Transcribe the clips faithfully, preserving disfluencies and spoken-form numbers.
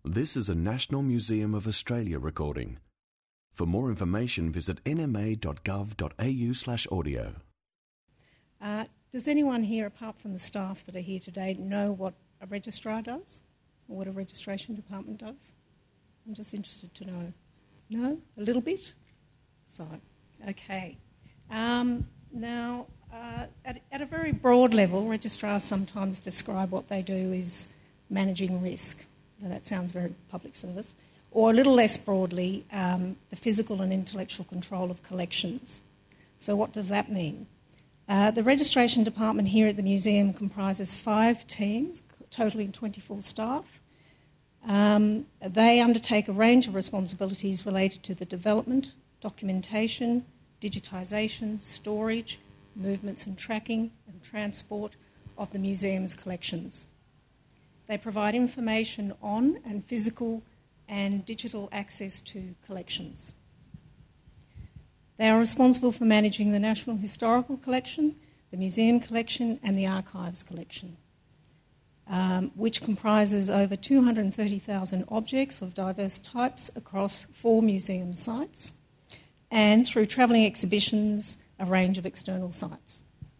This is a National Museum of Australia recording. For more information, visit n m a dot gov dot a u slash audio. Uh, does anyone here, apart from the staff that are here today, know what a registrar does or what a registration department does? I'm just interested to know. No? A little bit? So, okay. Um, now, uh, at, at a very broad level, registrars sometimes describe what they do as managing risk. Now, that sounds very public service. Or a little less broadly, um, the physical and intellectual control of collections. So what does that mean? Uh, the registration department here at the museum comprises five teams, totaling twenty-four staff. Um, they undertake a range of responsibilities related to the development, documentation, digitisation, storage, movements and tracking, and transport of the museum's collections. They provide information on and physical and digital access to collections. They are responsible for managing the National Historical Collection, the Museum Collection and the Archives Collection, um, which comprises over two hundred thirty thousand objects of diverse types across four museum sites, and through travelling exhibitions, a range of external sites.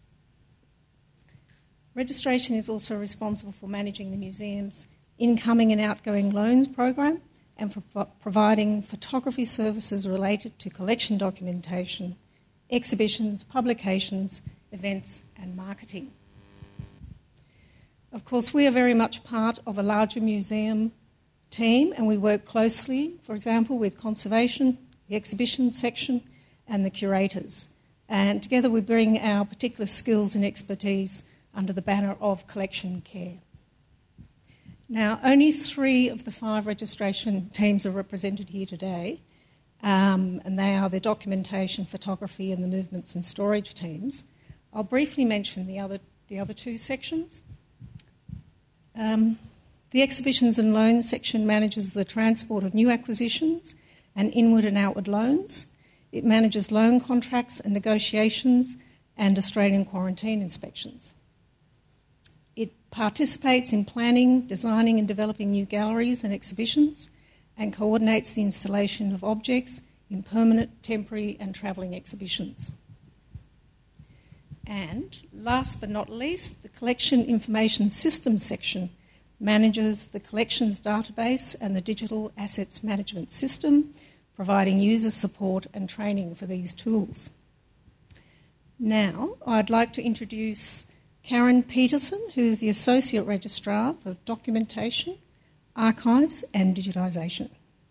Registration is also responsible for managing the museum's incoming and outgoing loans program and for pro- providing photography services related to collection documentation, exhibitions, publications, events and marketing. Of course, we are very much part of a larger museum team and we work closely, for example, with conservation, the exhibition section and the curators. And together we bring our particular skills and expertise under the banner of collection care. Now, only three of the five registration teams are represented here today, um, and they are the documentation, photography and the movements and storage teams. I'll briefly mention the other, the other two sections. Um, the exhibitions and loans section manages the transport of new acquisitions and inward and outward loans. It manages loan contracts and negotiations and Australian quarantine inspections. It participates in planning, designing and developing new galleries and exhibitions and coordinates the installation of objects in permanent, temporary and travelling exhibitions. And last but not least, the Collection Information Systems section manages the collections database and the digital assets management system, providing user support and training for these tools. Now, I'd like to introduce Karen Peterson, who is the Associate Registrar for Documentation, Archives and Digitisation.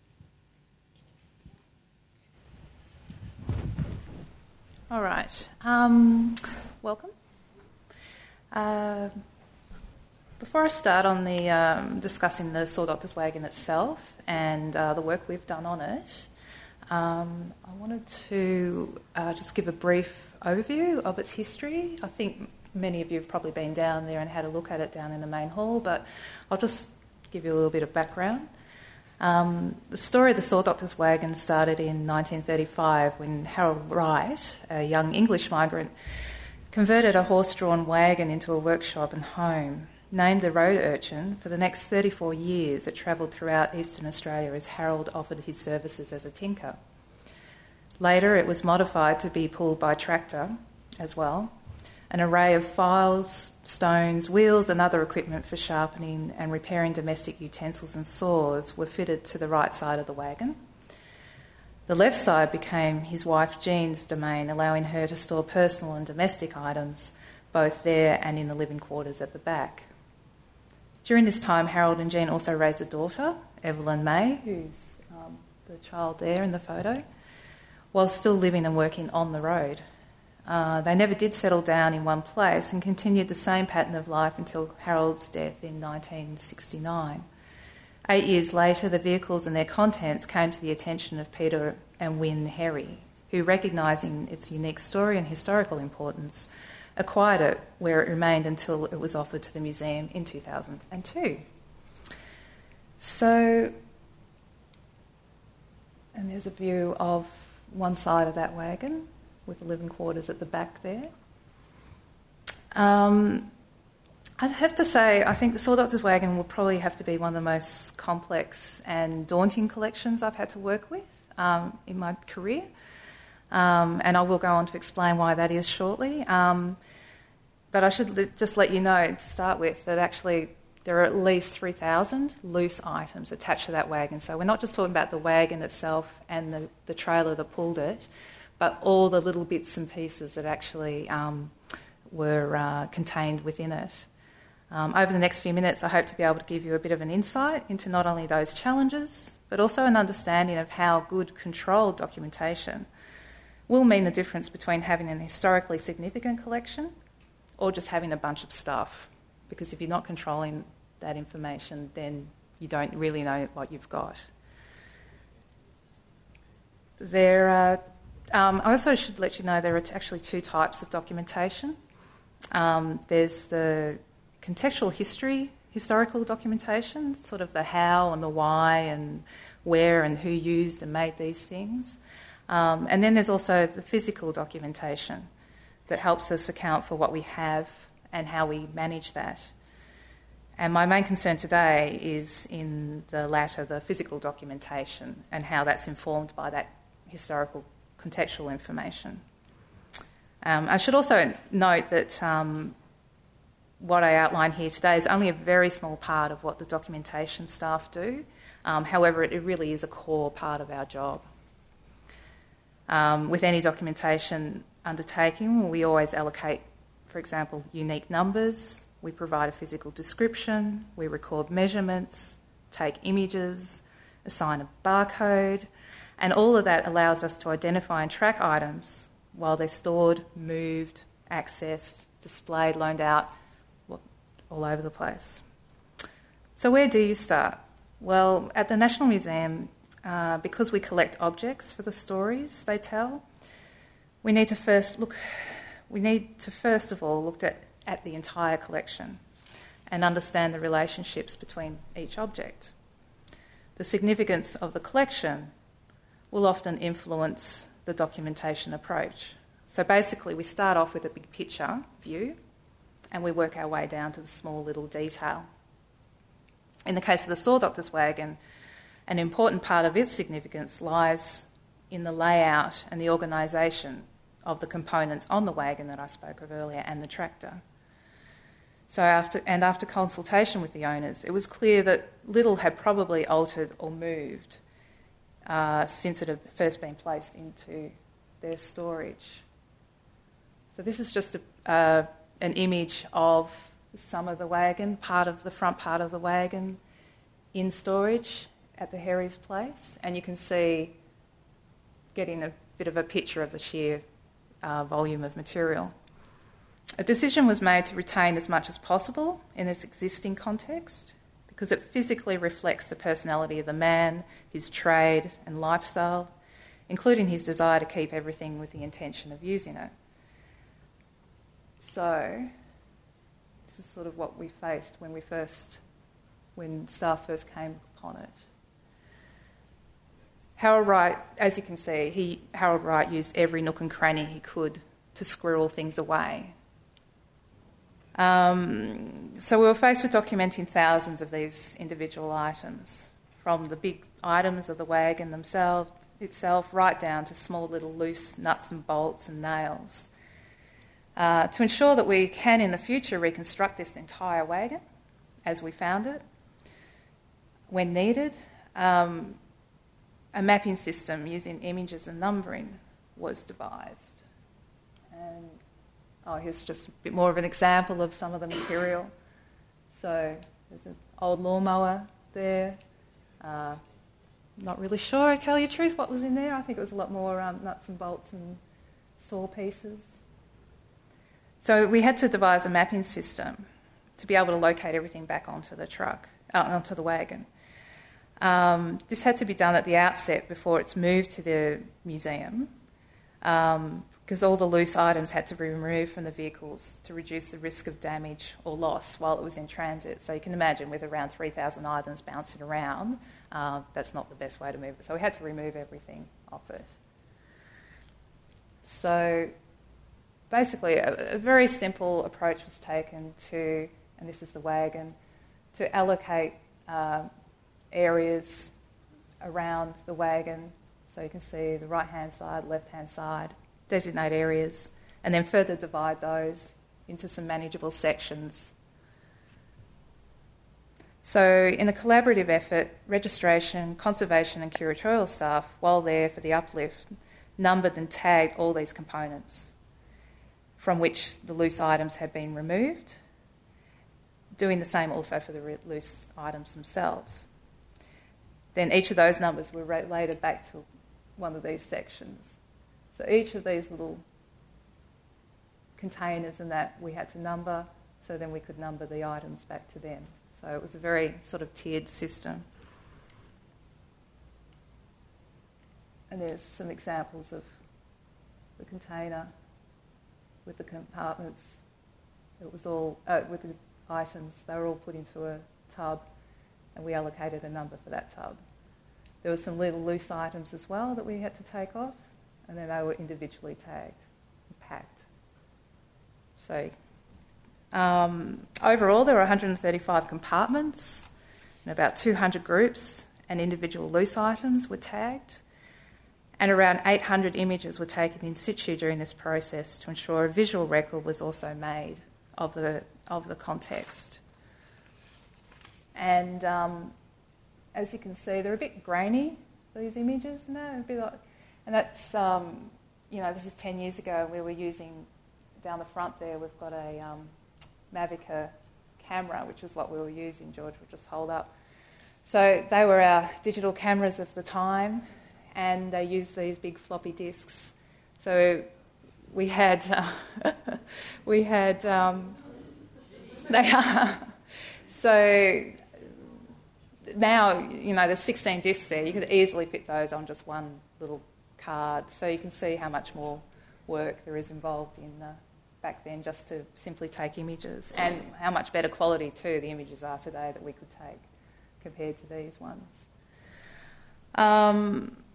All right. Um, welcome. Uh, before I start on the um, discussing the Saw Doctor's Wagon itself and uh, the work we've done on it, um, I wanted to uh, just give a brief overview of its history. I think many of you have probably been down there and had a look at it down in the main hall, but I'll just give you a little bit of background. Um, the story of the Saw Doctor's Wagon started in nineteen thirty-five when Harold Wright, a young English migrant, converted a horse-drawn wagon into a workshop and home. Named a road urchin, for the next thirty-four years it travelled throughout eastern Australia as Harold offered his services as a tinker. Later it was modified to be pulled by tractor as well. An array of files, stones, wheels and other equipment for sharpening and repairing domestic utensils and saws were fitted to the right side of the wagon. The left side became his wife Jean's domain, allowing her to store personal and domestic items both there and in the living quarters at the back. During this time, Harold and Jean also raised a daughter, Evelyn May, who's um, the child there in the photo, while still living and working on the road. Uh, they never did settle down in one place and continued the same pattern of life until Harold's death in nineteen sixty-nine. Eight years later, the vehicles and their contents came to the attention of Peter and Wynne Herry, who, recognising its unique story and historical importance, acquired it, where it remained until it was offered to the museum in two thousand two. So, and there's a view of one side of that wagon with the living quarters at the back there. Um, I'd have to say, I think the Saw Doctor's Wagon will probably have to be one of the most complex and daunting collections I've had to work with um, in my career. Um, and I will go on to explain why that is shortly. Um, but I should li- just let you know, to start with, that actually there are at least three thousand loose items attached to that wagon. So we're not just talking about the wagon itself and the, the trailer that pulled it, but all the little bits and pieces that actually um, were uh, contained within it. Um, over the next few minutes, I hope to be able to give you a bit of an insight into not only those challenges, but also an understanding of how good controlled documentation will mean the difference between having an historically significant collection or just having a bunch of stuff. Because if you're not controlling that information, then you don't really know what you've got. There are, um, I also should let you know there are actually two types of documentation. Um, there's the contextual history, historical documentation, sort of the how and the why and where and who used and made these things. Um, and then there's also the physical documentation that helps us account for what we have and how we manage that. And my main concern today is in the latter, the physical documentation, and how that's informed by that historical contextual information. Um, I should also note that um, what I outline here today is only a very small part of what the documentation staff do. Um, however, it, it really is a core part of our job. Um, with any documentation undertaking, we always allocate, for example, unique numbers. We provide a physical description, we record measurements, take images, assign a barcode, and all of that allows us to identify and track items while they're stored, moved, accessed, displayed, loaned out, all over the place. So where do you start? Well, at the National Museum, uh, because we collect objects for the stories they tell, we need to first look, we need to first of all look at, at the entire collection and understand the relationships between each object. The significance of the collection will often influence the documentation approach. So basically we start off with a big picture view and we work our way down to the small little detail. In the case of the Saw Doctor's Wagon, an important part of its significance lies in the layout and the organisation of the components on the wagon that I spoke of earlier and the tractor. So after, and after consultation with the owners, it was clear that little had probably altered or moved uh, since it had first been placed into their storage. So this is just a, uh, an image of some of the wagon, part of the front part of the wagon in storage at the Herries place, and you can see getting a bit of a picture of the sheer uh, volume of material. A decision was made to retain as much as possible in its existing context because it physically reflects the personality of the man, his trade and lifestyle, including his desire to keep everything with the intention of using it. So this is sort of what we faced when we first, when staff first came upon it. Harold Wright, as you can see, he, Harold Wright used every nook and cranny he could to squirrel things away. Um, so we were faced with documenting thousands of these individual items, from the big items of the wagon themselves, itself, right down to small little loose nuts and bolts and nails. Uh, to ensure that we can in the future reconstruct this entire wagon as we found it, when needed, um, a mapping system using images and numbering was devised. And oh, here's just a bit more of an example of some of the material. So there's an old lawnmower there. Uh, not really sure, I tell you the truth, what was in there. I think it was a lot more um, nuts and bolts and saw pieces. So we had to devise a mapping system to be able to locate everything back onto the truck, uh, onto the wagon. Um, this had to be done at the outset before it's moved to the museum, um, because all the loose items had to be removed from the vehicles to reduce the risk of damage or loss while it was in transit. So you can imagine with around three thousand items bouncing around, uh, that's not the best way to move it. So we had to remove everything off it. So basically a, a very simple approach was taken to and this is the wagon, to allocate uh, areas around the wagon. So you can see the right-hand side, left-hand side, designate areas, and then further divide those into some manageable sections. So in the collaborative effort, registration, conservation and curatorial staff, while there for the uplift, numbered and tagged all these components from which the loose items had been removed, doing the same also for the re- loose items themselves. Then each of those numbers were related back to one of these sections. So each of these little containers and that we had to number, so then we could number the items back to them. So it was a very sort of tiered system. And there's some examples of the container with the compartments. It was all, uh, with the items, they were all put into a tub and we allocated a number for that tub. There were some little loose items as well that we had to take off, and then they were individually tagged and packed. So um, overall there were one hundred thirty-five compartments and about two hundred groups, and individual loose items were tagged, and around eight hundred images were taken in situ during this process to ensure a visual record was also made of the of the context. And um, as you can see, they're a bit grainy, these images, no, a bit like, and that's um, you know, this is ten years ago. We were using down the front there. We've got a um, Mavica camera, which is what we were using. George will just hold up. So they were our digital cameras of the time, and they used these big floppy disks. So we had uh, we had um, they are so now, you know, there's sixteen discs there. You could easily fit those on just one little card. So you can see how much more work there is involved in uh, back then just to simply take images, and how much better quality too the images are today that we could take compared to these ones. Um,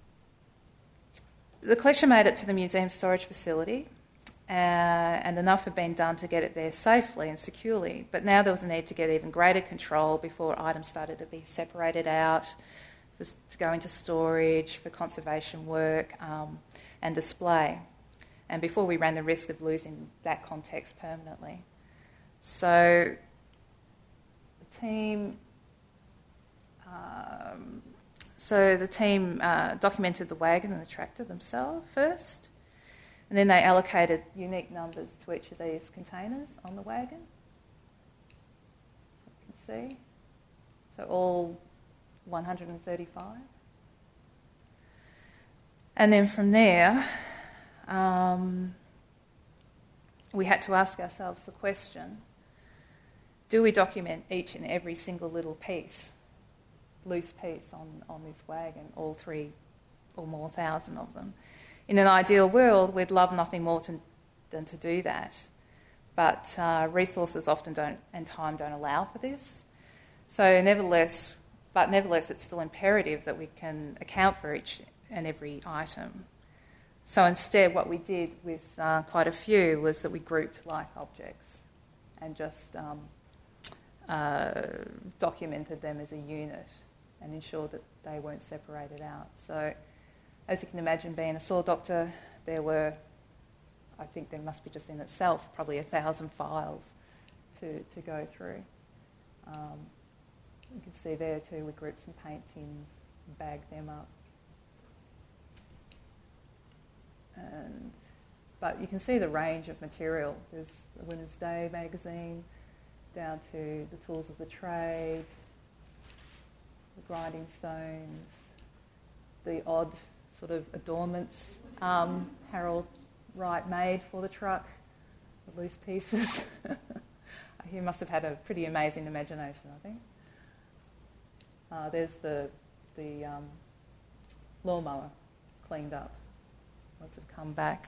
the collection made it to the museum storage facility, uh, and enough had been done to get it there safely and securely, but now there was a need to get even greater control before items started to be separated out, to go into storage for conservation work um, and display, and before we ran the risk of losing that context permanently. So the team um, so the team uh, documented the wagon and the tractor themselves first, and then they allocated unique numbers to each of these containers on the wagon. You can see. So all one hundred thirty-five. And then from there, um, we had to ask ourselves the question, do we document each and every single little piece, loose piece on, on this wagon, all three or more thousand of them? In an ideal world, we'd love nothing more to, than to do that. But uh, resources often don't, and time don't allow for this. So nevertheless, but nevertheless, it's still imperative that we can account for each and every item. So instead, what we did with uh, quite a few was that we grouped like objects and just um, uh, documented them as a unit and ensured that they weren't separated out. So as you can imagine, being a saw doctor, there were, I think there must be just in itself probably a thousand files to, to go through. Um, you can see there too, we grouped some paint tins, bagged them up. And, but you can see the range of material. There's the Women's Day magazine, down to the tools of the trade, the grinding stones, the odd sort of adornments um, Harold Wright made for the truck, the loose pieces. He must have had a pretty amazing imagination, I think. Uh, there's the, the um, lawnmower cleaned up once it come back.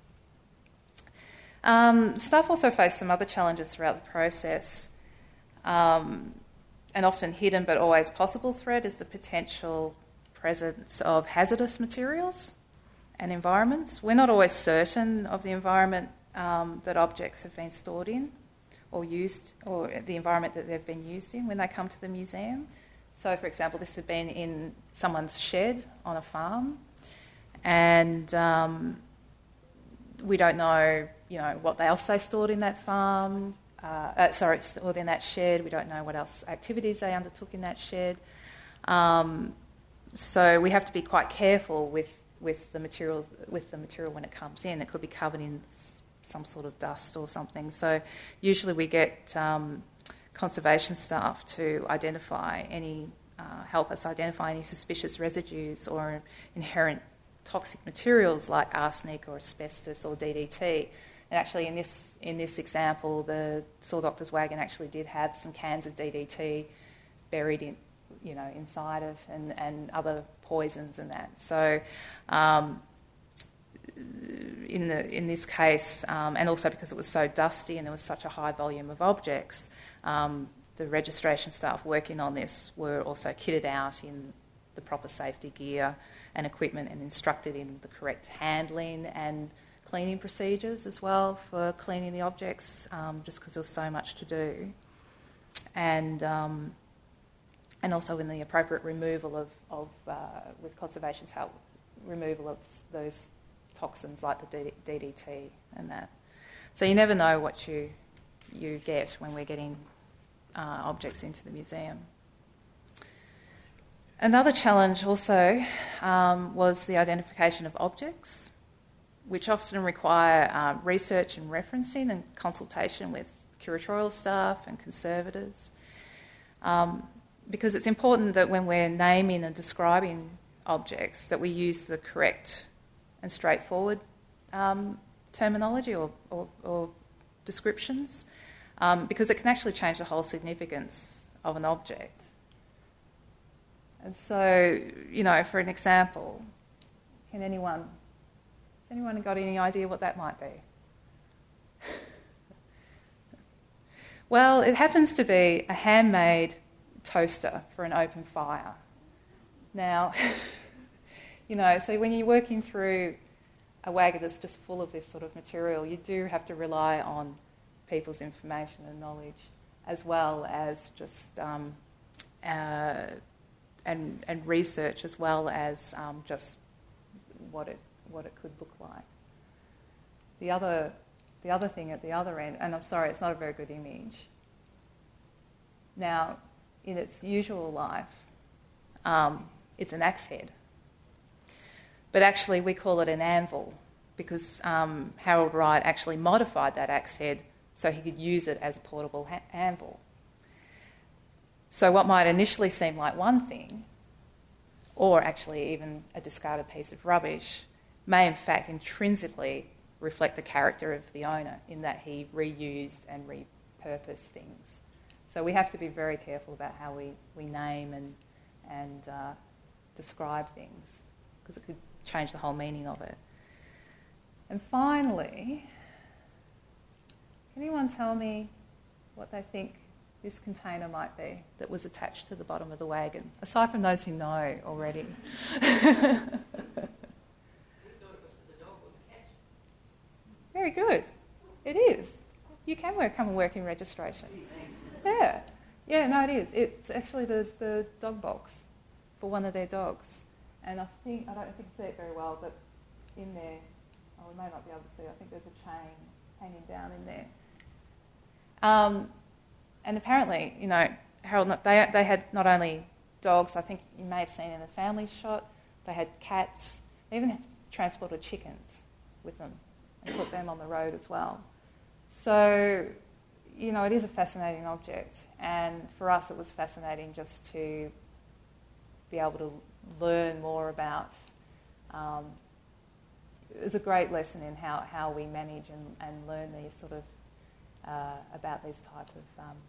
Um, staff also faced some other challenges throughout the process. Um, an often hidden but always possible threat is the potential presence of hazardous materials and environments. We're not always certain of the environment um, that objects have been stored in or used, or the environment that they've been used in when they come to the museum. So, for example, this would have been in someone's shed on a farm, and um, we don't know, you know, what else they stored in that farm. Uh, uh, sorry, stored in that shed. We don't know what else activities they undertook in that shed. Um, so we have to be quite careful with, with the materials with the material when it comes in. It could be covered in some sort of dust or something. So usually we get um, conservation staff to identify any, uh, help us identify any suspicious residues or inherent toxic materials like arsenic or asbestos or D D T. And actually, in this in this example, the Saw Doctor's wagon actually did have some cans of D D T buried in, you know, inside it, and, and other poisons and that. So, um, in the in this case, um, and also because it was so dusty and there was such a high volume of objects, um, the registration staff working on this were also kitted out in the proper safety gear and equipment, and instructed in the correct handling and cleaning procedures as well for cleaning the objects, um, just because there was so much to do, and um, and also in the appropriate removal of, of uh, with conservation's help, removal of those toxins like the D D T and that. So you never know what you you get when we're getting uh, objects into the museum. Another challenge also um, was the identification of objects, which often require uh, research and referencing and consultation with curatorial staff and conservators. Um, because it's important that when we're naming and describing objects that we use the correct and straightforward um, terminology or, or, or descriptions, um, because it can actually change the whole significance of an object. And so, you know, for an example, can anyone, has anyone got any idea what that might be? Well, it happens to be a handmade toaster for an open fire. Now, you know, so when you're working through a wagon that's just full of this sort of material, you do have to rely on people's information and knowledge, as well as just um, uh, and and research, as well as um, just what it what it could look like. The other the other thing at the other end, and I'm sorry, it's not a very good image. Now, in its usual life, um, it's an axe head. But actually we call it an anvil because um, Harold Wright actually modified that axe head so he could use it as a portable ha- anvil. So what might initially seem like one thing, or actually even a discarded piece of rubbish, may in fact intrinsically reflect the character of the owner in that he reused and repurposed things. So we have to be very careful about how we, we name and, and uh, describe things, because it could change the whole meaning of it. And finally, can anyone tell me what they think this container might be that was attached to the bottom of the wagon, aside from those who know already? Very good. It is. You can work, come and work in registration. Yeah. Yeah, no, it is. It's actually the, the dog box for one of their dogs. And I think, I don't think you can see it very well, but in there, oh, we may not be able to see, I think there's a chain hanging down in there. Um, and apparently, you know, Harold, they, they had not only dogs, I think you may have seen in the family shot, they had cats, they even had transported chickens with them and put them on the road as well. So, you know, it is a fascinating object, and for us it was fascinating just to be able to learn more about. Um, it was a great lesson in how, how we manage and, and learn these sort of uh, about these type of um,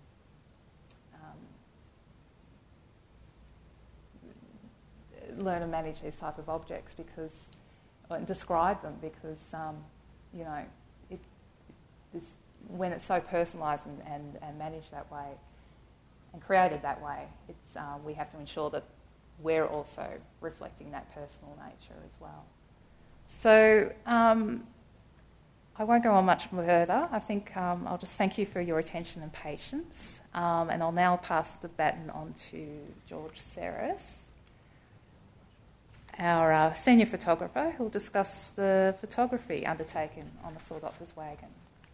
um, learn and manage these type of objects because and describe them because um, you know it this when it's so personalised and, and, and managed that way and created that way, it's uh, we have to ensure that we're also reflecting that personal nature as well. So um, I won't go on much further. I think um, I'll just thank you for your attention and patience. Um, and I'll now pass the baton on to George Serres, our uh, senior photographer, who will discuss the photography undertaken on the Saw Doctor's Wagon.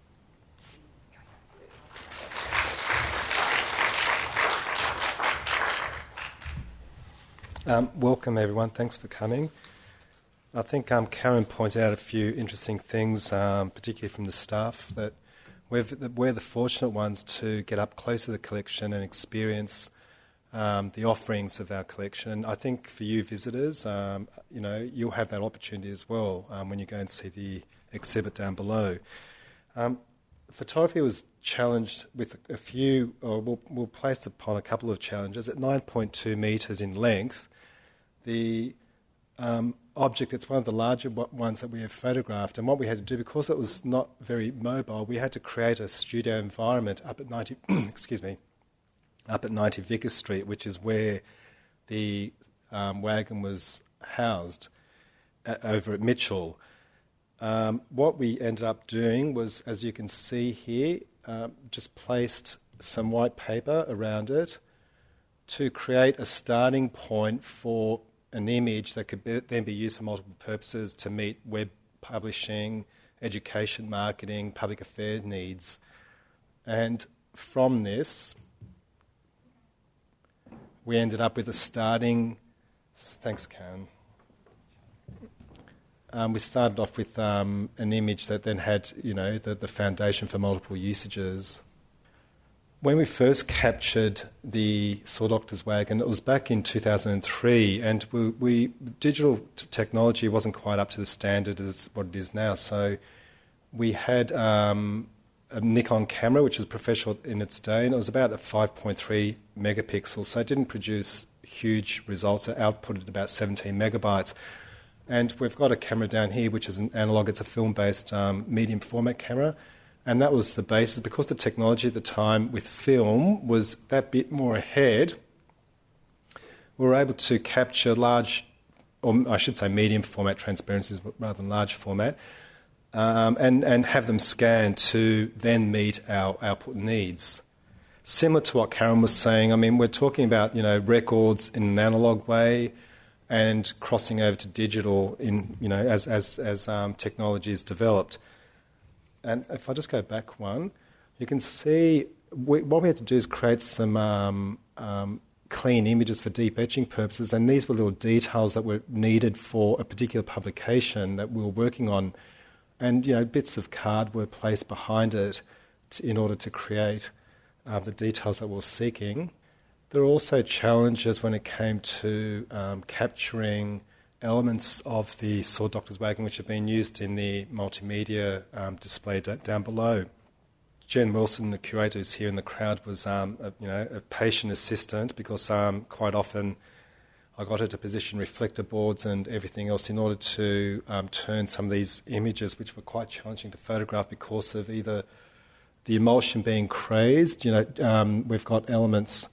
Um, welcome everyone, thanks for coming. I think um, Karen pointed out a few interesting things, um, particularly from the staff, that we've, that we're the fortunate ones to get up close to the collection and experience um, the offerings of our collection. And I think for you visitors, um, you know, you'll have that opportunity as well um, when you go and see the exhibit down below. Um, photography was challenged with a few, or we'll, we'll placed upon a couple of challenges. At nine point two metres in length, the um, object, it's one of the larger ones that we have photographed, and what we had to do, because it was not very mobile, we had to create a studio environment up at ninety, excuse me, up at ninety Vickers Street, which is where the um, wagon was housed at, over at Mitchell. Um, what we ended up doing was, as you can see here, um, just placed some white paper around it to create a starting point for an image that could be, then be used for multiple purposes to meet web publishing, education, marketing, public affairs needs. And from this, we ended up with a starting... Thanks, Karen. Um, we started off with um, an image that then had, you know, the, the foundation for multiple usages. When we first captured the Saw Doctor's Wagon, it was back in two thousand three, and we, we digital t- technology wasn't quite up to the standard as what it is now. So we had um, a Nikon camera, which was professional in its day, and it was about a five point three megapixels, so it didn't produce huge results. It outputted about seventeen megabytes. And we've got a camera down here, which is an analog. It's a film-based um, medium format camera. And that was the basis. Because the technology at the time with film was that bit more ahead, we were able to capture large, or I should say medium format transparencies rather than large format, um, and, and have them scanned to then meet our output needs. Similar to what Karen was saying, I mean, we're talking about, you know, records in an analog way, and crossing over to digital in, you know, as as as um, technology is developed. And if I just go back one, you can see we, what we had to do is create some um, um, clean images for deep etching purposes, and these were little details that were needed for a particular publication that we were working on, and you know, bits of card were placed behind it to, in order to create uh, the details that we were seeking. There are also challenges when it came to um, capturing elements of the Saw Doctor's Wagon which have been used in the multimedia um, display d- down below. Jen Wilson, the curator who's here in the crowd, was um, a, you know, a patient assistant because um, quite often I got her to position reflector boards and everything else in order to um, turn some of these images, which were quite challenging to photograph because of either the emulsion being crazed. You know, um, we've got elements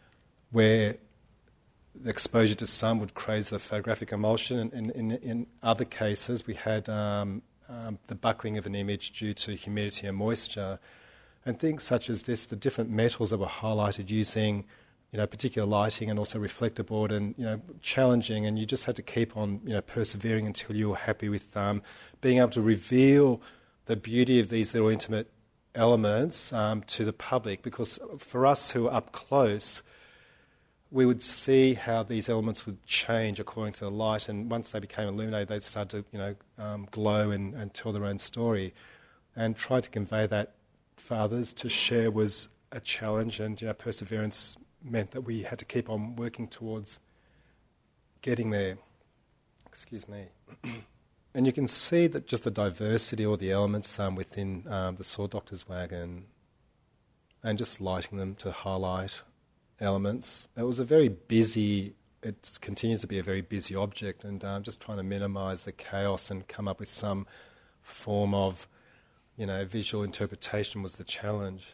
where the exposure to sun would craze the photographic emulsion, and in, in, in other cases we had um, um, the buckling of an image due to humidity and moisture. And things such as this, the different metals that were highlighted using, you know, particular lighting and also reflector board, and you know, challenging, and you just had to keep on, you know, persevering until you were happy with um, being able to reveal the beauty of these little intimate elements um, to the public, because for us who are up close, we would see how these elements would change according to the light, and once they became illuminated, they'd start to, you know, um, glow and, and tell their own story. And trying to convey that for others to share was a challenge, and you know, perseverance meant that we had to keep on working towards getting there. Excuse me. And you can see that just the diversity or the elements um, within um, the Saw Doctor's Wagon, and just lighting them to highlight elements. It was a very busy, it continues to be a very busy object, and um, just trying to minimise the chaos and come up with some form of, you know, visual interpretation was the challenge.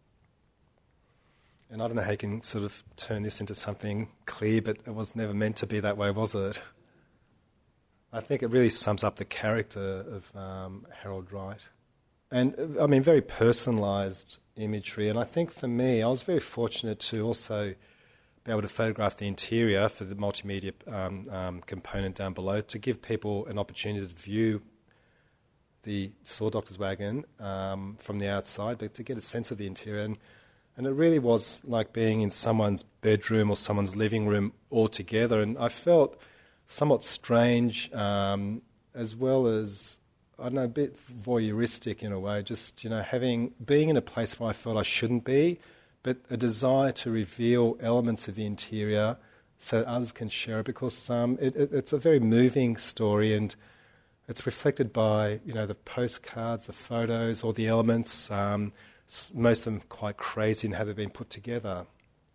And I don't know how you can sort of turn this into something clear, but it was never meant to be that way, was it? I think it really sums up the character of um, Harold Wright. And, I mean, very personalised imagery. And I think for me, I was very fortunate to also be able to photograph the interior for the multimedia um, um, component down below to give people an opportunity to view the Saw Doctor's Wagon um, from the outside, but to get a sense of the interior. And, and it really was like being in someone's bedroom or someone's living room all together. And I felt somewhat strange, um, as well as, I don't know, a bit voyeuristic in a way, just, you know, having, being in a place where I felt I shouldn't be, but a desire to reveal elements of the interior so that others can share it, because um, it, it, it's a very moving story, and it's reflected by, you know, the postcards, the photos, all the elements, um, most of them quite crazy in how they've been put together.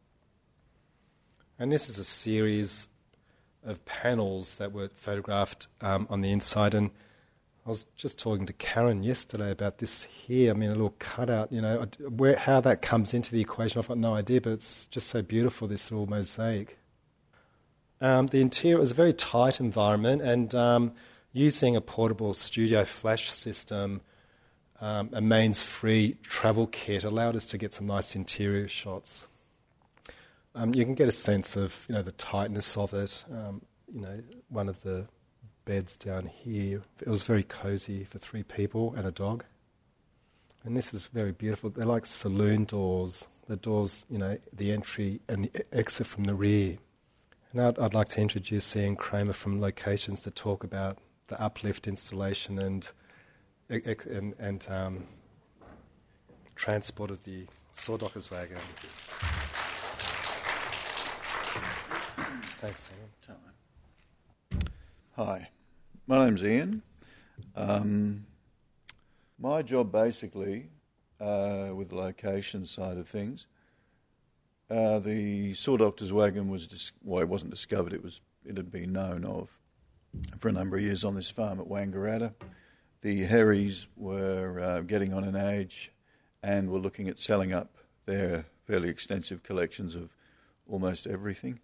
And this is a series of panels that were photographed um, on the inside, and I was just talking to Karen yesterday about this here. I mean, a little cutout, you know, where, how that comes into the equation, I've got no idea, but it's just so beautiful, this little mosaic. Um, the interior was a very tight environment, and um, using a portable studio flash system, um, a mains-free travel kit allowed us to get some nice interior shots. Um, you can get a sense of, you know, the tightness of it. Um, you know, one of the beds down here, it was very cosy for three people and a dog. And this is very beautiful. They're like saloon doors. The doors, you know, the entry and the exit from the rear. And I'd, I'd like to introduce Ian Kramer from Locations to talk about the uplift installation and and, and um, transport of the Saw Doctor's Wagon. Thanks, Ian. Hi, my name's Ian. Um, my job basically, uh, with the location side of things, uh, the Saw Doctor's Wagon was, dis- well, it wasn't discovered, it was it had been known of for a number of years on this farm at Wangaratta. The Herries were uh, getting on in age and were looking at selling up their fairly extensive collections of almost everything,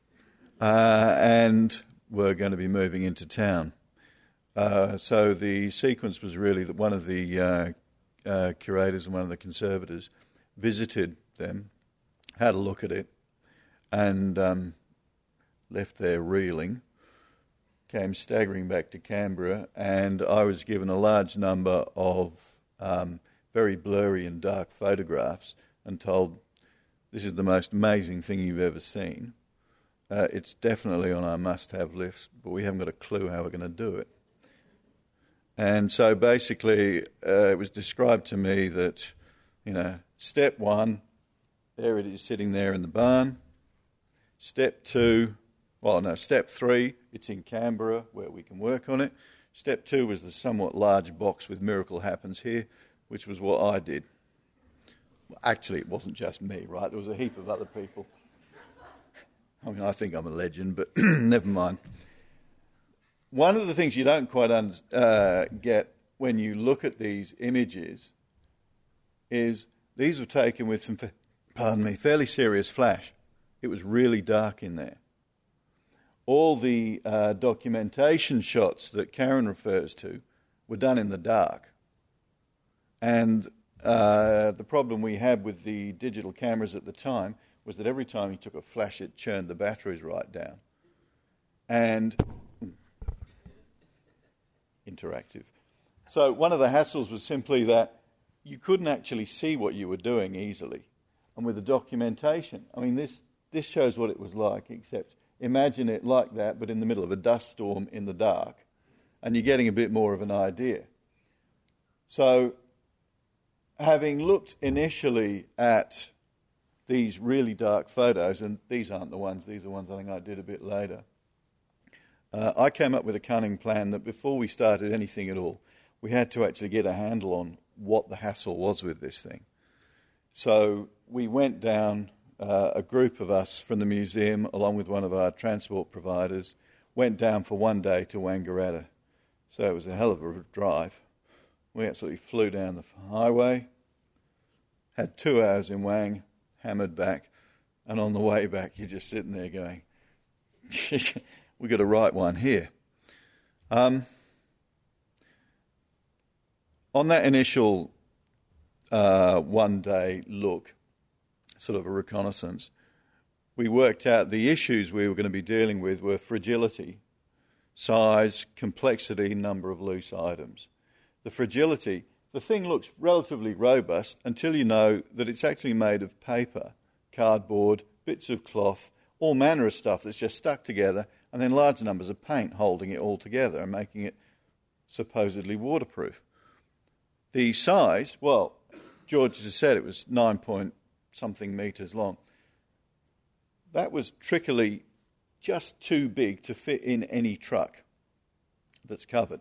uh, and were going to be moving into town. Uh, so the sequence was really that one of the uh, uh, curators and one of the conservators visited them, had a look at it, and um, left there reeling, came staggering back to Canberra, and I was given a large number of um, very blurry and dark photographs and told, this is the most amazing thing you've ever seen. Uh, it's definitely on our must-have list, but we haven't got a clue how we're going to do it. And so basically uh, it was described to me that, you know, step one, there it is sitting there in the barn. Step two, well, no, step three, it's in Canberra where we can work on it. Step two was the somewhat large box with Miracle Happens Here, which was what I did. Actually, it wasn't just me, right? There was a heap of other people. I mean, I think I'm a legend, but never mind. One of the things you don't quite un- uh, get when you look at these images is these were taken with some, fa- pardon me, fairly serious flash. It was really dark in there. All the uh, documentation shots that Karen refers to were done in the dark. And uh, the problem we had with the digital cameras at the time was that every time you took a flash, it churned the batteries right down. And interactive. So one of the hassles was simply that you couldn't actually see what you were doing easily. And with the documentation, I mean, this, this shows what it was like, except imagine it like that, but in the middle of a dust storm in the dark, and you're getting a bit more of an idea. So having looked initially at these really dark photos, and these aren't the ones, these are ones I think I did a bit later, uh, I came up with a cunning plan that before we started anything at all, we had to actually get a handle on what the hassle was with this thing. So we went down, uh, a group of us from the museum, along with one of our transport providers, went down for one day to Wangaratta. So it was a hell of a drive. We absolutely flew down the highway, had two hours in Wang, hammered back, and on the way back you're just sitting there going, we've got to write one here. Um, on that initial uh, one-day look, sort of a reconnaissance, we worked out the issues we were going to be dealing with were fragility, size, complexity, number of loose items. The fragility, the thing looks relatively robust until you know that it's actually made of paper, cardboard, bits of cloth, all manner of stuff that's just stuck together, and then large numbers of paint holding it all together and making it supposedly waterproof. The size, well, George has said it was nine point something metres long. That was trickily just too big to fit in any truck that's covered.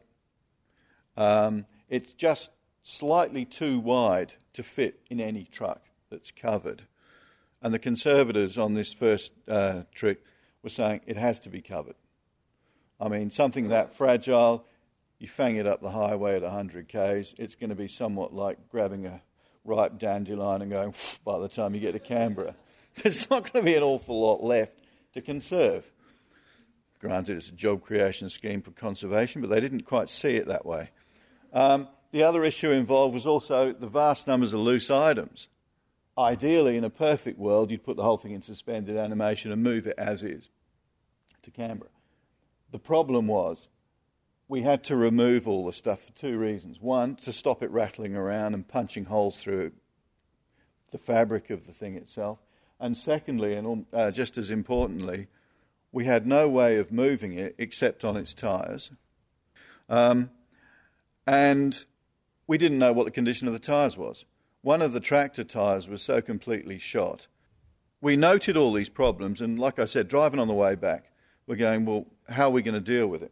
Um, it's just slightly too wide to fit in any truck that's covered. And the conservators on this first uh, trick were saying it has to be covered. I mean, something that fragile, you fang it up the highway at one hundred kays, it's going to be somewhat like grabbing a ripe dandelion and going by the time you get to Canberra. There's not going to be an awful lot left to conserve. Granted, it's a job creation scheme for conservation, but they didn't quite see it that way. Um, the other issue involved was also the vast numbers of loose items. Ideally, in a perfect world, you'd put the whole thing in suspended animation and move it as is to Canberra. The problem was we had to remove all the stuff for two reasons. One, to stop it rattling around and punching holes through the fabric of the thing itself. And secondly, and uh, just as importantly, we had no way of moving it except on its tyres. Um, and we didn't know what the condition of the tyres was. One of the tractor tyres was so completely shot. We noted all these problems, and like I said, driving on the way back, we're going, well, how are we going to deal with it?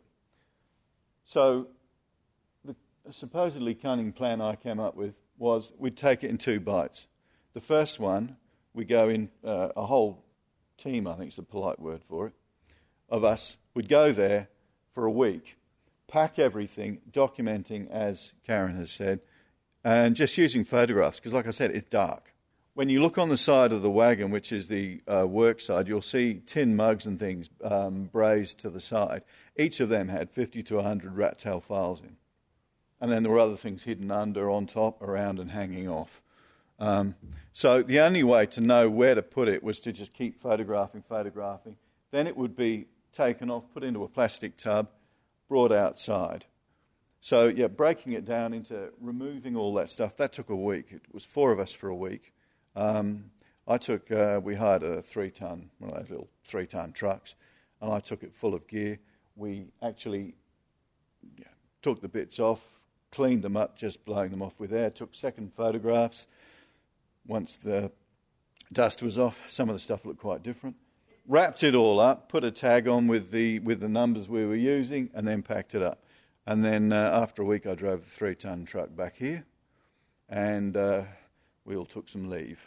So the supposedly cunning plan I came up with was we'd take it in two bites. The first one, we go in, uh, a whole team, I think is the polite word for it, of us would go there for a week, pack everything, documenting, as Karen has said, and just using photographs, because like I said, it's dark. When you look on the side of the wagon, which is the uh, work side, you'll see tin mugs and things um, brazed to the side. Each of them had fifty to one hundred rat tail files in. And then there were other things hidden under, on top, around and hanging off. Um, so the only way to know where to put it was to just keep photographing, photographing. Then it would be taken off, put into a plastic tub, brought outside. So, yeah, breaking it down into removing all that stuff, that took a week. It was four of us for a week. Um, I took, uh, we hired a three-ton, one of those little three-ton trucks, and I took it full of gear. We actually yeah, took the bits off, cleaned them up, just blowing them off with air, took second photographs. Once the dust was off, some of the stuff looked quite different. Wrapped it all up, put a tag on with the with the numbers we were using, and then packed it up. And then uh, after a week, I drove the three-ton truck back here, and uh, we all took some leave.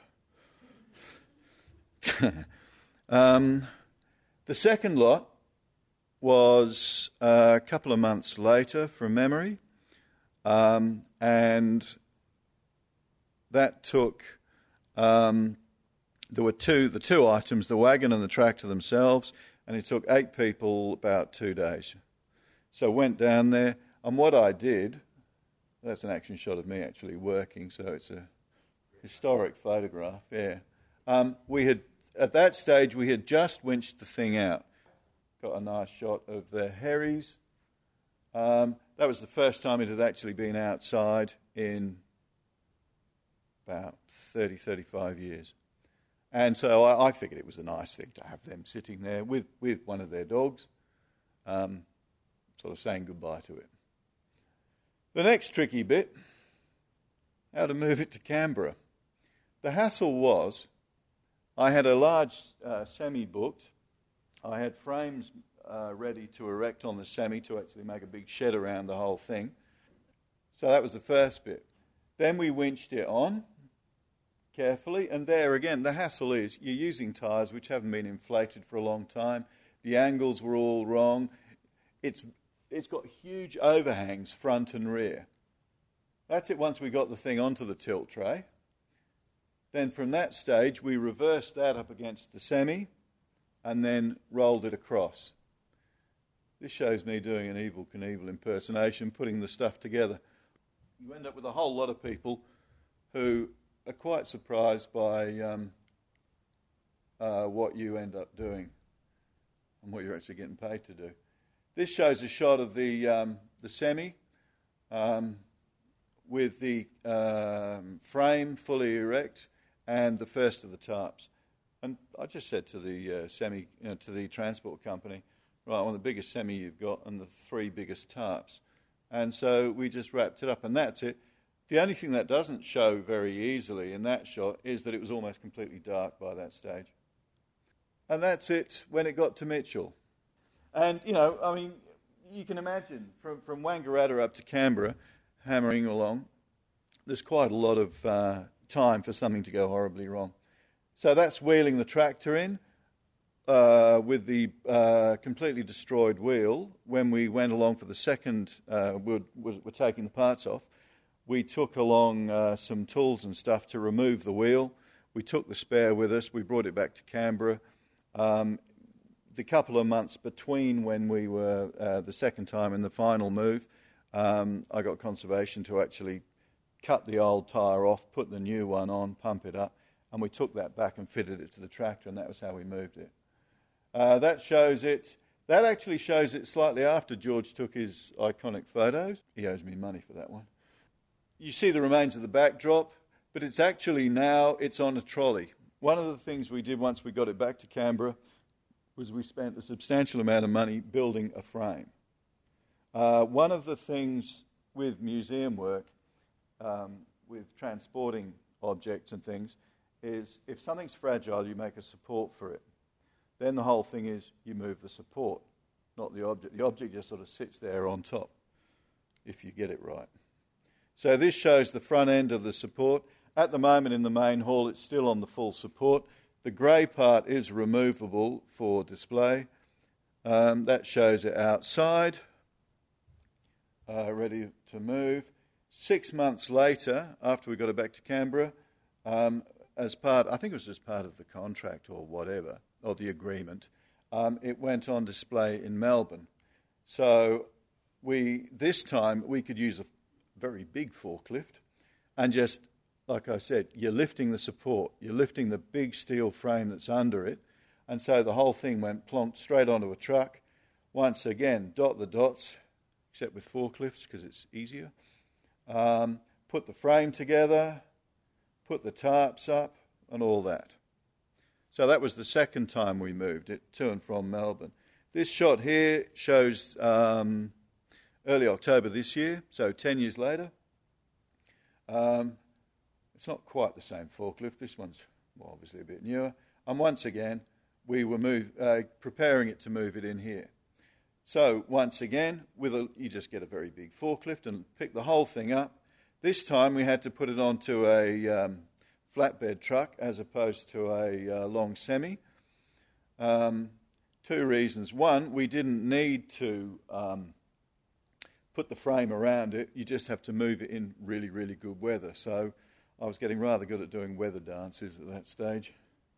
um, the second lot was uh, a couple of months later, from memory, um, and that took... Um, there were two, the two items, the wagon and the tractor themselves, and it took eight people about two days. So went down there, and what I did, that's an action shot of me actually working, so it's a historic photograph, yeah. Um, we had, at that stage, we had just winched the thing out. Got a nice shot of the Herries. Um, that was the first time it had actually been outside in about thirty, thirty-five years. And so I, I figured it was a nice thing to have them sitting there with, with one of their dogs, um, sort of saying goodbye to it. The next tricky bit, how to move it to Canberra. The hassle was, I had a large uh, semi booked. I had frames uh, ready to erect on the semi to actually make a big shed around the whole thing. So that was the first bit. Then we winched it on carefully, and there again, the hassle is you're using tyres which haven't been inflated for a long time. The angles were all wrong. It's it's got huge overhangs front and rear. That's it once we got the thing onto the tilt tray. Then from that stage, we reversed that up against the semi and then rolled it across. This shows me doing an Evel Knievel impersonation, putting the stuff together. you end up with a whole lot of people who are quite surprised by um, uh, what you end up doing and what you're actually getting paid to do. This shows a shot of the um, the semi um, with the um, frame fully erect and the first of the tarps. And I just said to the uh, semi, you know, to the transport company, right, I want the biggest semi you've got and the three biggest tarps. And so we just wrapped it up, and that's it. The only thing that doesn't show very easily in that shot is that it was almost completely dark by that stage. And that's it when it got to Mitchell. And, you know, I mean, you can imagine from, from Wangaratta up to Canberra, hammering along, there's quite a lot of uh, time for something to go horribly wrong. So that's wheeling the tractor in uh, with the uh, completely destroyed wheel. When we went along for the second, uh, we're, we're taking the parts off, we took along uh, some tools and stuff to remove the wheel. We took the spare with us. We brought it back to Canberra. Um, the couple of months between when we were uh, the second time and the final move, um, I got conservation to actually cut the old tyre off, put the new one on, pump it up, and we took that back and fitted it to the tractor, and that was how we moved it. Uh, that shows it. That actually shows it slightly after George took his iconic photos. He owes me money for that one. You see the remains of the backdrop, but it's actually now, it's on a trolley. One of the things we did once we got it back to Canberra was we spent a substantial amount of money building a frame. Uh, one of the things with museum work, um, with transporting objects and things, is if something's fragile, you make a support for it. Then the whole thing is you move the support, not the object. The object just sort of sits there on top, if you get it right. So this shows the front end of the support. At the moment in the main hall, it's still on the full support. The grey part is removable for display. Um, that shows it outside, uh, ready to move. Six months later, after we got it back to Canberra, um, as part, I think it was as part of the contract or whatever, or the agreement, um, it went on display in Melbourne. So we this time we could use a very big forklift and just, like I said, you're lifting the support, you're lifting the big steel frame that's under it, and so the whole thing went plonked straight onto a truck. Once again, dot the dots, except with forklifts because it's easier. Um, put the frame together, put the tarps up, and all that. So that was the second time we moved it to and from Melbourne. This shot here shows um, early October this year, so ten years later. Um, it's not quite the same forklift. This one's well, obviously a bit newer. And once again, we were move, uh, preparing it to move it in here. So once again, with a, you just get a very big forklift and pick the whole thing up. This time we had to put it onto a um, flatbed truck as opposed to a uh, long semi. Um, two reasons. One, we didn't need to um, put the frame around it. You just have to move it in really, really good weather. So I was getting rather good at doing weather dances at that stage.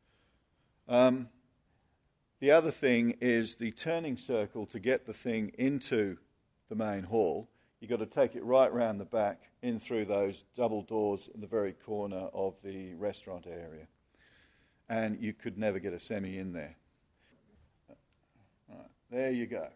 Um, the other thing is the turning circle to get the thing into the main hall. You've got to take it right round the back, in through those double doors in the very corner of the restaurant area. And you could never get a semi in there. Right, there you go.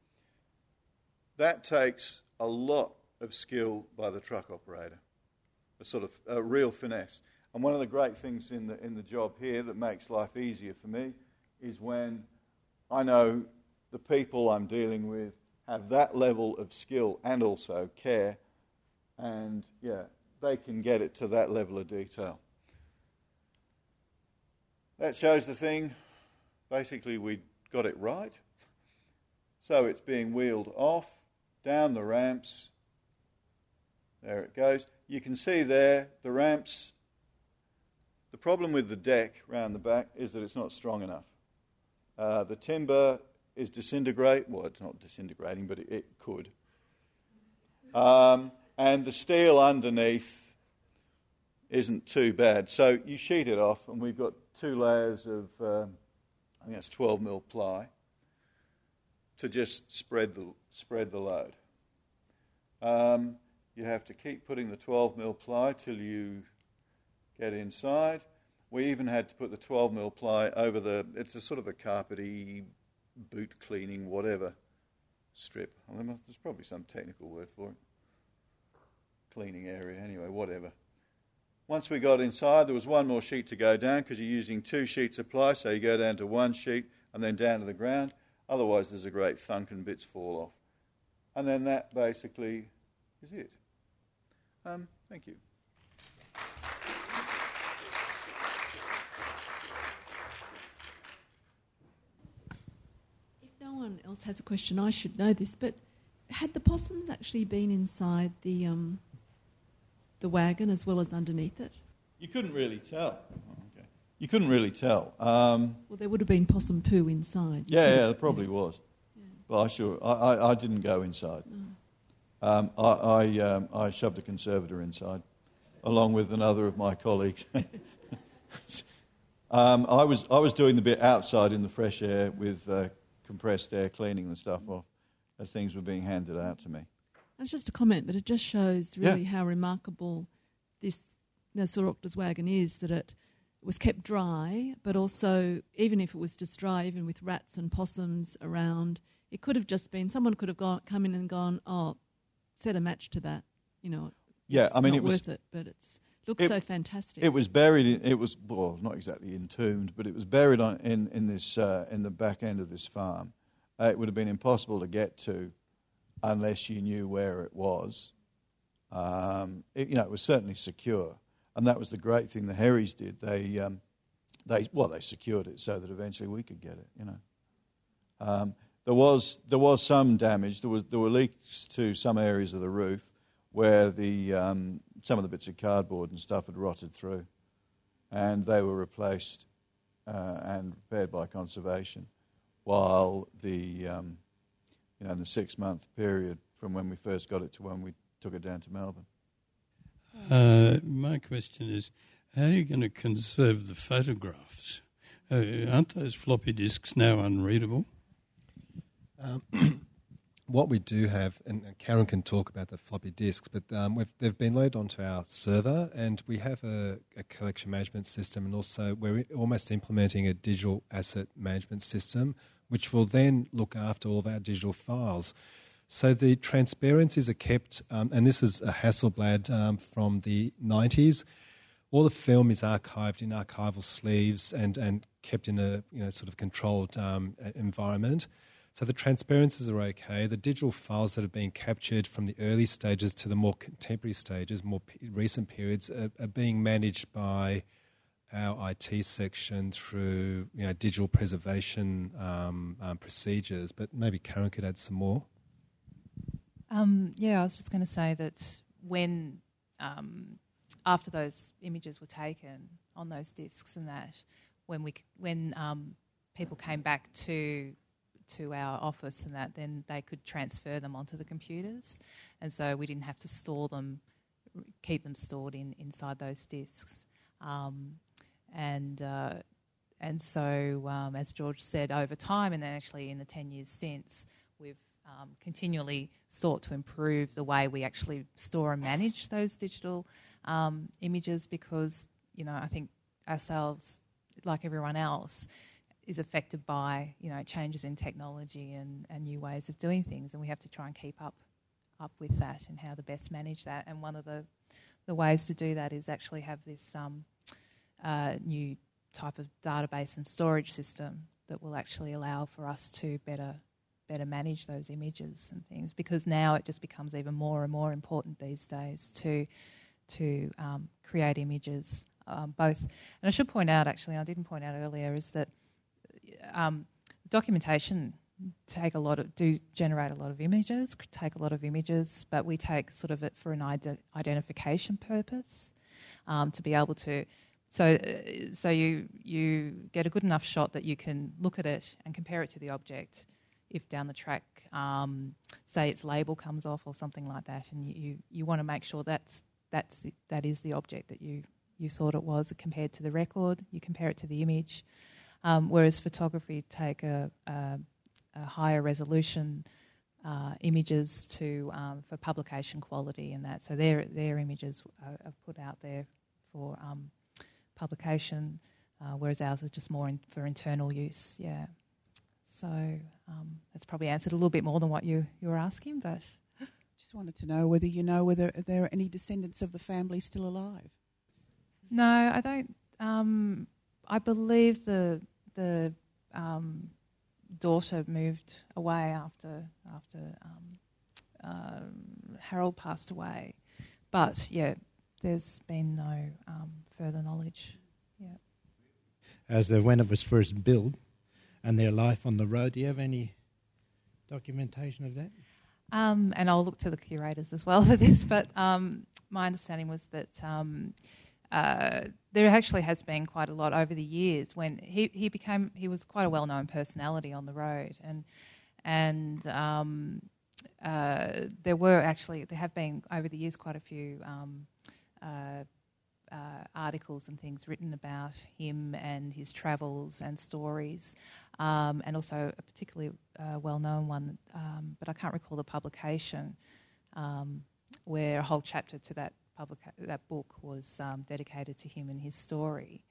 That takes a lot of skill by the truck operator, a sort of a real finesse. And one of the great things in the in the job here that makes life easier for me is when I know the people I'm dealing with have that level of skill and also care, and yeah, they can get it to that level of detail. That shows the thing. Basically, we got it right. So it's being wheeled off, down the ramps. There it goes. You can see there the ramps. The problem with the deck round the back is that it's not strong enough. Uh, the timber is disintegrate. Well, it's not disintegrating, but it, it could. Um, and the steel underneath isn't too bad. So you sheet it off, and we've got two layers of, um, I think that's twelve mil ply, to just spread the spread the load. Um, You have to keep putting the twelve mil ply till you get inside. We even had to put the twelve mil ply over the, it's a sort of a carpety, boot cleaning, whatever strip. I mean, there's probably some technical word for it. Cleaning area, anyway, whatever. Once we got inside, there was one more sheet to go down because you're using two sheets of ply, so you go down to one sheet and then down to the ground. Otherwise, there's a great thunk and bits fall off. And then that basically is it. Um, thank you. If no one else has a question, I should know this, but had the possums actually been inside the um, the wagon as well as underneath it? You couldn't really tell. Oh, okay. You couldn't really tell. Um, well, there would have been possum poo inside. Yeah, yeah, there probably yeah. was. Yeah. Well, I sure I, I, I didn't go inside. No. Um, I I, um, I shoved a conservator inside, along with another of my colleagues. um, I was I was doing the bit outside in the fresh air with uh, compressed air, cleaning the stuff off as things were being handed out to me. It's just a comment, but it just shows really yeah. how remarkable this the Sauropter's wagon is, that it was kept dry, but also, even if it was just dry, even with rats and possums around, it could have just been, someone could have gone, come in and gone, oh, set a match to that, you know. Yeah, it's I mean, not it was worth it, but it's looks it, so fantastic. It was buried. In, it was well, not exactly entombed, but it was buried on in in this uh, in the back end of this farm. Uh, it would have been impossible to get to unless you knew where it was. Um, it, you know, it was certainly secure, and that was the great thing the Herries did. They um, they well, they secured it so that eventually we could get it. You know. Um, There was there was some damage. There was there were leaks to some areas of the roof where the um, some of the bits of cardboard and stuff had rotted through, and they were replaced uh, and repaired by conservation. While the um, you know in the six month period from when we first got it to when we took it down to Melbourne. Uh, my question is, how are you going to conserve the photographs? Uh, aren't those floppy disks now unreadable? Um, what we do have, and Karen can talk about the floppy disks, but um, we've, they've been loaded onto our server, and we have a, a collection management system, and also we're almost implementing a digital asset management system, which will then look after all of our digital files. So the transparencies are kept, um, and this is a Hasselblad um, from the nineties. All the film is archived in archival sleeves and, and kept in a you know sort of controlled um, environment. So the transparencies are okay. The digital files that have been captured from the early stages to the more contemporary stages, more p- recent periods, are, are being managed by our I T section through you know digital preservation um, um, procedures. But maybe Karen could add some more. Um, yeah, I was just going to say that when um, after those images were taken on those discs and that, when we when um, people came back to to our office and that, then they could transfer them onto the computers, and so we didn't have to store them, keep them stored in inside those discs, um, and uh, and so um, as George said, over time, and then actually in the ten years since, we've um, continually sought to improve the way we actually store and manage those digital um, images, because you know I think ourselves, like everyone else, is affected by you know changes in technology and, and new ways of doing things, and we have to try and keep up up with that and how to best manage that. And one of the the ways to do that is actually have this um, uh, new type of database and storage system that will actually allow for us to better better manage those images and things, because now it just becomes even more and more important these days to to um, create images um, both. And I should point out, actually, I didn't point out earlier, is that Um, documentation take a lot of do generate a lot of images, take a lot of images, but we take sort of it for an ide- identification purpose, um, to be able to. So, uh, so you you get a good enough shot that you can look at it and compare it to the object. If down the track, um, say its label comes off or something like that, and you, you, you want to make sure that's that's the, that is the object that you you thought it was compared to the record. You compare it to the image. Um, whereas photography take a, a, a higher resolution uh, images to um, for publication quality and that. So their their images are, are put out there for um, publication, uh, whereas ours is just more in, for internal use. Yeah. So um, that's probably answered a little bit more than what you, you were asking, but just wanted to know whether you know whether there are any descendants of the family still alive. no, I don't. Um, I believe the the um, daughter moved away after after um, um, Harold passed away, but yeah, there's been no um, further knowledge. Yeah. As the, when it was first built, and their life on the road. Do you have any documentation of that? Um, and I'll look to the curators as well for this, but um, my understanding was that um, uh, there actually has been quite a lot over the years when he, he became, he was quite a well-known personality on the road, and and um, uh, there were actually, there have been over the years quite a few um, uh, Uh, articles and things written about him and his travels and stories, um, and also a particularly uh, well-known one, um, but I can't recall the publication, um, where a whole chapter to that publica- that book was um, dedicated to him and his story.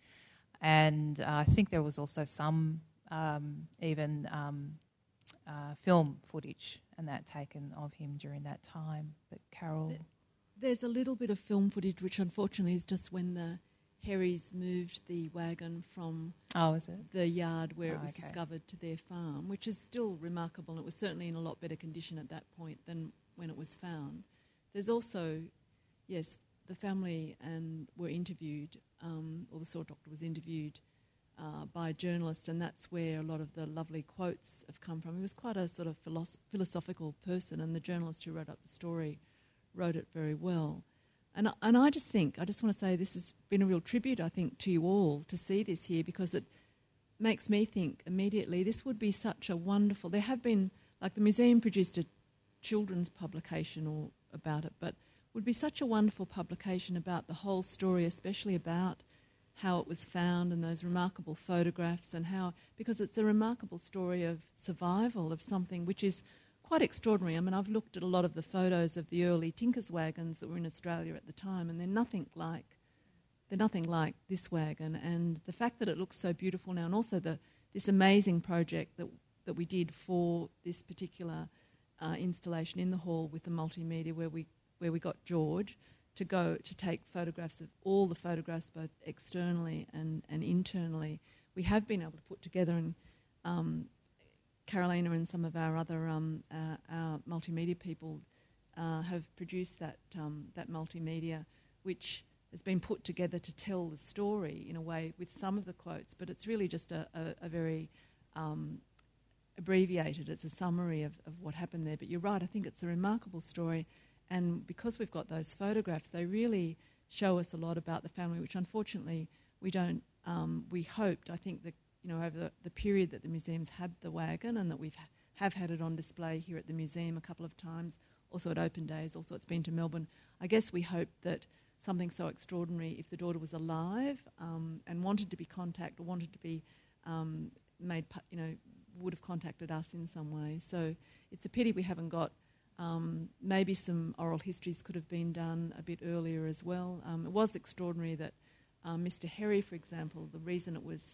And uh, I think there was also some um, even um, uh, film footage and that taken of him during that time. But Carol... There's a little bit of film footage, which unfortunately is just when the Herries moved the wagon from oh, is it? the yard where oh, it was okay. discovered to their farm, which is still remarkable. And it was certainly in a lot better condition at that point than when it was found. There's also, yes, the family and were interviewed, um, or the Sword Doctor was interviewed uh, by a journalist, and that's where a lot of the lovely quotes have come from. He was quite a sort of philosoph- philosophical person, and the journalist who wrote up the story wrote it very well. And I, and I just think, I just want to say this has been a real tribute, I think, to you all to see this here, because it makes me think immediately this would be such a wonderful... There have been, like the museum produced a children's publication or about it, but would be such a wonderful publication about the whole story, especially about how it was found and those remarkable photographs and how... Because it's a remarkable story of survival of something which is quite extraordinary. I mean, I've looked at a lot of the photos of the early Tinkers wagons that were in Australia at the time, and they're nothing like they're nothing like this wagon. And the fact that it looks so beautiful now, and also the this amazing project that that we did for this particular uh, installation in the hall with the multimedia, where we where we got George to go to take photographs of all the photographs, both externally and, and internally. We have been able to put together and. Um, Carolina and some of our other um, uh, our multimedia people uh, have produced that um, that multimedia, which has been put together to tell the story in a way with some of the quotes, but it's really just a, a, a very um, abbreviated. It's a summary of, of what happened there. But you're right, I think it's a remarkable story, and because we've got those photographs, they really show us a lot about the family, which unfortunately we don't. Um, we hoped, I think, that. You know, over the, the period that the museum's had the wagon, and that we've ha- have had it on display here at the museum a couple of times, also at open days, also it's been to Melbourne. I guess we hoped that something so extraordinary, if the daughter was alive um, and wanted to be contacted or wanted to be um, made, pu- you know, would have contacted us in some way. So it's a pity we haven't got, um, maybe some oral histories could have been done a bit earlier as well. Um, it was extraordinary that um, Mister Herry, for example, the reason it was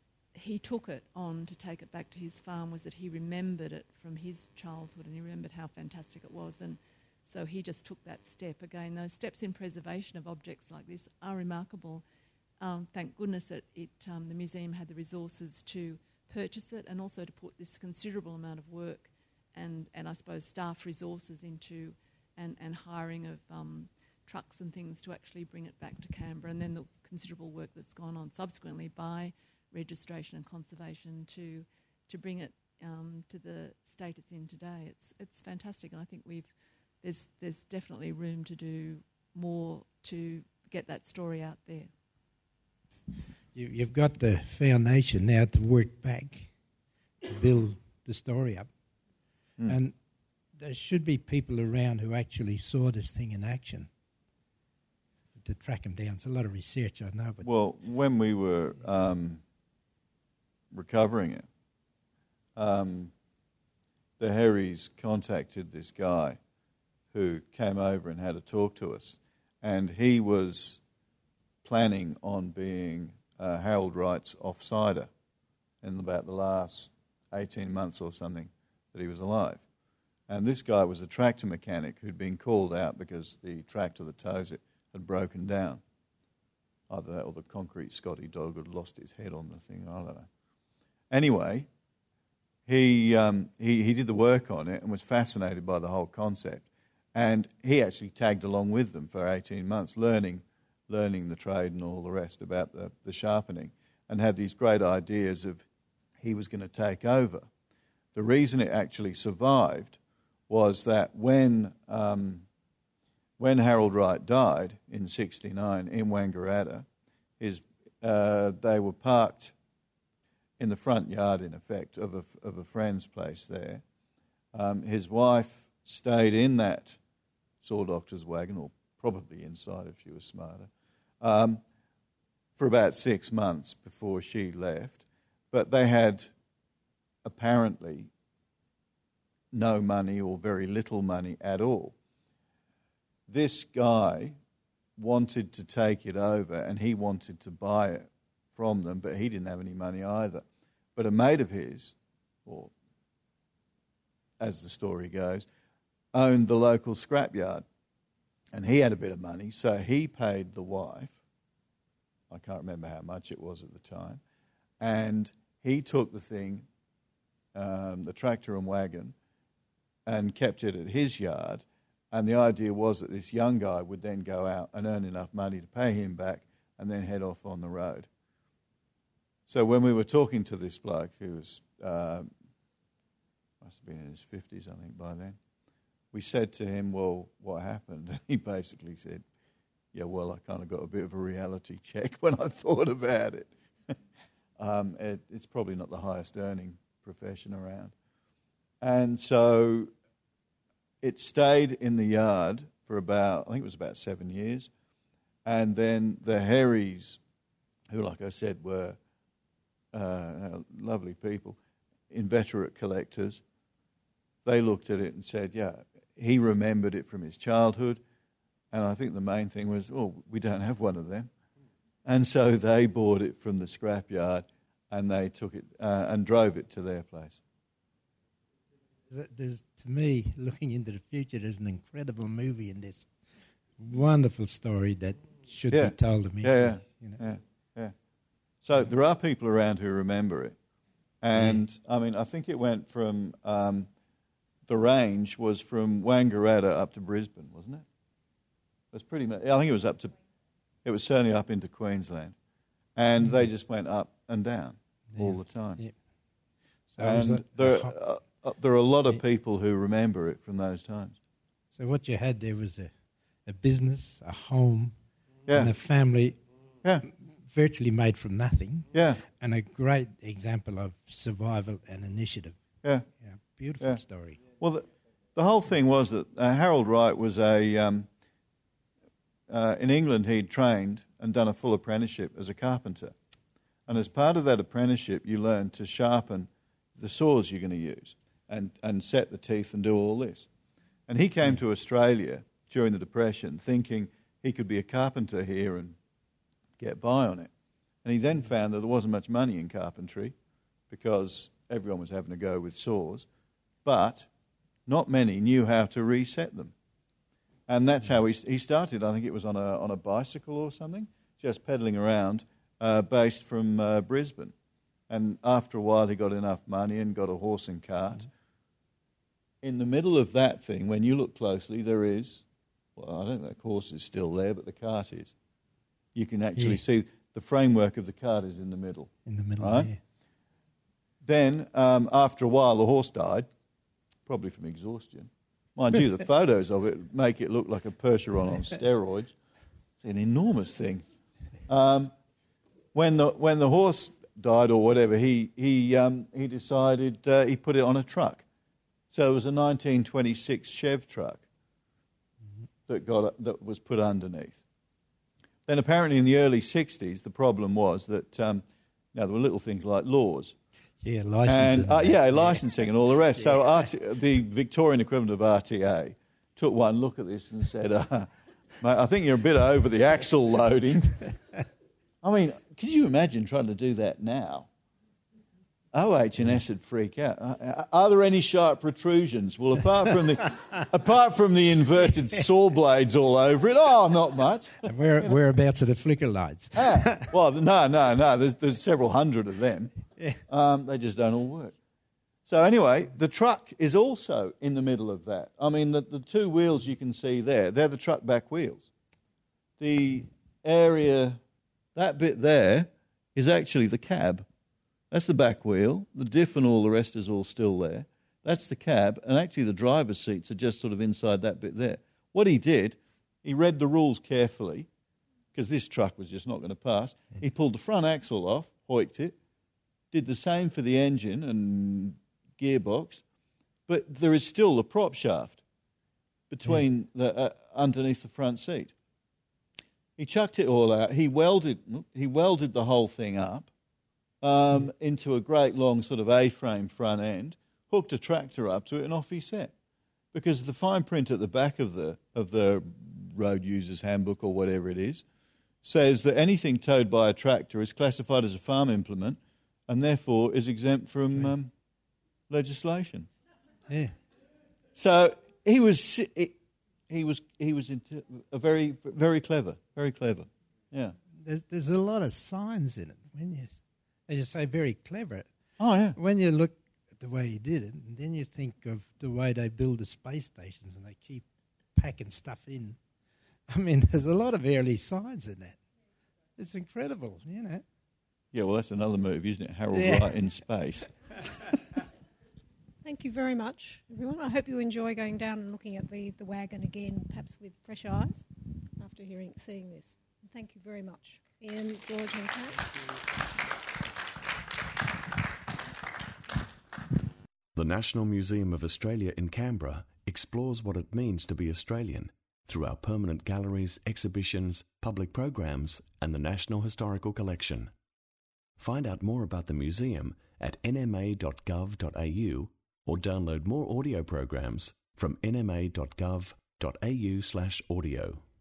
he took it on to take it back to his farm was that he remembered it from his childhood, and he remembered how fantastic it was, and so he just took that step. Again, those steps in preservation of objects like this are remarkable. Um, thank goodness that it, um, the museum had the resources to purchase it and also to put this considerable amount of work and, and I suppose staff resources into and, and hiring of um, trucks and things to actually bring it back to Canberra, and then the considerable work that's gone on subsequently by registration and conservation to to bring it um, to the state it's in today. It's it's fantastic, and I think we've there's there's definitely room to do more to get that story out there. You, you've got the foundation now to work back to build the story up, mm. and there should be people around who actually saw this thing in action to track them down. It's a lot of research, I know. But well, when we were um, recovering it, um, the Herries contacted this guy who came over and had a talk to us. And he was planning on being uh, Harold Wright's offsider in about the last eighteen months or something that he was alive. And this guy was a tractor mechanic who'd been called out because the tractor that tows it had broken down. Either that or the concrete Scotty dog had lost his head on the thing, I don't know. Anyway, he, um, he, he did the work on it and was fascinated by the whole concept. And he actually tagged along with them for eighteen months, learning learning the trade and all the rest about the, the sharpening, and had these great ideas of he was going to take over. The reason it actually survived was that when um, when Harold Wright died in sixty-nine in Wangaratta, his uh, they were parked in the front yard, in effect, of a, of a friend's place there. Um, his wife stayed in that saw doctor's wagon, or probably inside if she was smarter, um, for about six months before she left. But they had apparently no money or very little money at all. This guy wanted to take it over and he wanted to buy it from them, but he didn't have any money either. But a mate of his, or as the story goes, owned the local scrapyard, and he had a bit of money, so he paid the wife, I can't remember how much it was at the time, and he took the thing, um, the tractor and wagon, and kept it at his yard, and the idea was that this young guy would then go out and earn enough money to pay him back and then head off on the road. So when we were talking to this bloke, who was, uh, must have been in his fifties, I think, by then, we said to him, well, what happened? And he basically said, yeah, well, I kind of got a bit of a reality check when I thought about it. um, it it's probably not the highest earning profession around. And so it stayed in the yard for about, I think it was about seven years. And then the Herries, who, like I said, were uh, lovely people, inveterate collectors, they looked at it and said, yeah, he remembered it from his childhood. And I think the main thing was, oh, we don't have one of them. And so they bought it from the scrapyard and they took it uh, and drove it to their place. There's, to me, looking into the future, there's an incredible movie in this. Wonderful story that should yeah. be told immediately. Yeah, yeah, you know? yeah, yeah. So there are people around who remember it. And, yeah. I mean, I think it went from... Um, the range was from Wangaratta up to Brisbane, wasn't it? It was pretty much, I think it was up to, it was certainly up into Queensland. And mm-hmm. they just went up and down yeah. all the time. Yeah. So and a, there, a uh, uh, there are a lot of yeah. people who remember it from those times. So what you had there was a, a business, a home, yeah. and a family yeah. virtually made from nothing. Yeah. And a great example of survival and initiative. Yeah. yeah beautiful yeah. story. Well, the, the whole thing was that uh, Harold Wright was a, um, uh, in England he'd trained and done a full apprenticeship as a carpenter. And as part of that apprenticeship, you learn to sharpen the saws you're going to use and, and set the teeth and do all this. And he came to Australia during the Depression thinking he could be a carpenter here and get by on it. And he then found that there wasn't much money in carpentry because everyone was having to go with saws. But not many knew how to reset them. And that's how he, he started. I think it was on a on a bicycle or something, just pedalling around, uh, based from uh, Brisbane. And after a while he got enough money and got a horse and cart. Mm-hmm. In the middle of that thing, when you look closely, there is, well, I don't think the horse is still there, but the cart is. You can actually yeah. see the framework of the cart is in the middle. In the middle, right? yeah. Then, um, after a while, the horse died. Probably from exhaustion. Mind you, the photos of it make it look like a Percheron on steroids. It's an enormous thing. Um, when the when the horse died or whatever, he he um, he decided uh, he put it on a truck. So it was a nineteen twenty-six Chev truck that got that was put underneath. Then apparently in the early sixties, the problem was that um, now there were little things like laws. Yeah, licensing. And, uh, yeah, licensing and all the rest. So R T, the Victorian equivalent of R T A took one look at this and said, uh, mate, I think you're a bit over the axle loading. I mean, could you imagine trying to do that now? O H and S would freak out. Uh, are there any sharp protrusions? Well, apart from the apart from the inverted saw blades all over it, oh, not much. And where, whereabouts are the flicker lights? ah, well, no, no, no. There's, there's several hundred of them. Yeah. Um, they just don't all work. So anyway, the truck is also in the middle of that. I mean, the, the two wheels you can see there, they're the truck back wheels. The area, that bit there, is actually the cab. That's the back wheel. The diff and all the rest is all still there. That's the cab, and actually the driver's seats are just sort of inside that bit there. What he did, he read the rules carefully, because this truck was just not going to pass. He pulled the front axle off, hoiked it, did the same for the engine and gearbox, but there is still the prop shaft between the uh, underneath the front seat. He chucked it all out. He welded, he welded the whole thing up. Um, into a great long sort of A-frame front end, hooked a tractor up to it, and off he set. Because the fine print at the back of the of the road user's handbook or whatever it is says that anything towed by a tractor is classified as a farm implement and therefore is exempt from um, legislation. Yeah. So he was he was he was into a very very clever, very clever. Yeah. There's there's a lot of signs in it when you. As you say, very clever. Oh, yeah. When you look at the way he did it, and then you think of the way they build the space stations and they keep packing stuff in. I mean, there's a lot of early signs in that. It's incredible, you know. Yeah, well, that's another movie, isn't it? Harold Yeah. Wright in space. Thank you very much, everyone. I hope you enjoy going down and looking at the, the wagon again, perhaps with fresh eyes, after hearing seeing this. Thank you very much. Ian, George and Kate. The National Museum of Australia in Canberra explores what it means to be Australian through our permanent galleries, exhibitions, public programs and the National Historical Collection. Find out more about the museum at n m a dot gov dot a u or download more audio programs from n m a dot gov dot a u slash audio.